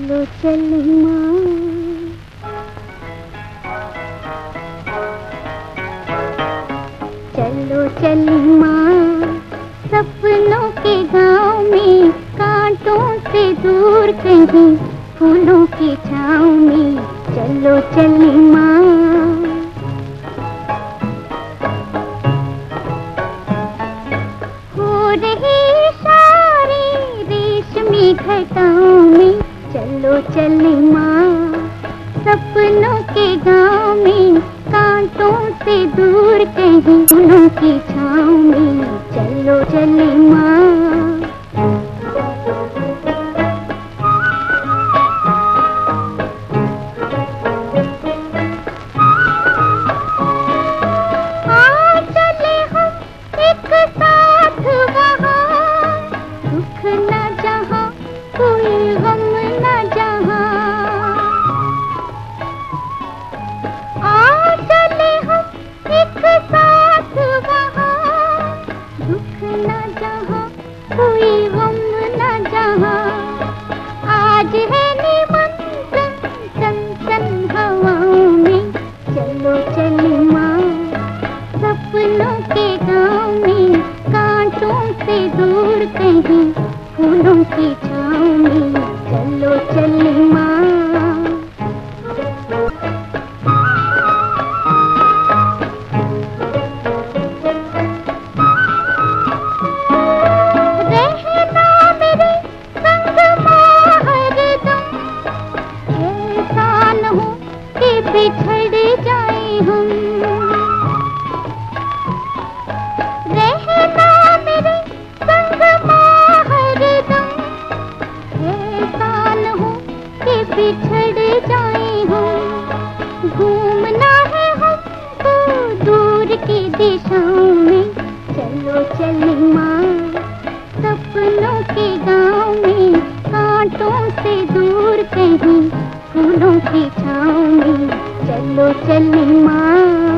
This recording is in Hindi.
चलो चली माँ, चलो चली माँ, सपनों के गाँव में, कांटों से दूर कहीं फूलों की छाँव में। चलो चली माँ, हो रही सारी रेशमी घटाओं में। चलो चली माँ, सपनों के गाँव में, कांटों से दूर कहीं फूलों की छाँव में। चलो चली माँ, आ चले हम एक साथ वहाँ, दुख न जहाँ कोई गम न जहाँ। आ चले हम एक साथ वहाँ, दुख न जहाँ कोई गम न जहाँ। आज है निमंत्रण चंचल हवाओं में। चलो चली माँ, सपनों के गाँव में, कांटों से दूर कहीं फूलों की छाँव में। चलो चली माँ, रहना मेरे संग माँ हरदम, ऐसा न हो कि बिछड़ जाए हम। रहना मेरे संग माँ हरदम, ऐसा न हो कि बिछड़ जाए हम। घूमना है हमको दूर की दिशाओं में। चलो चली माँ, सपनों के गाँव में, कांटों से दूर कहीं फूलों की छाँव में। चलो चली माँ।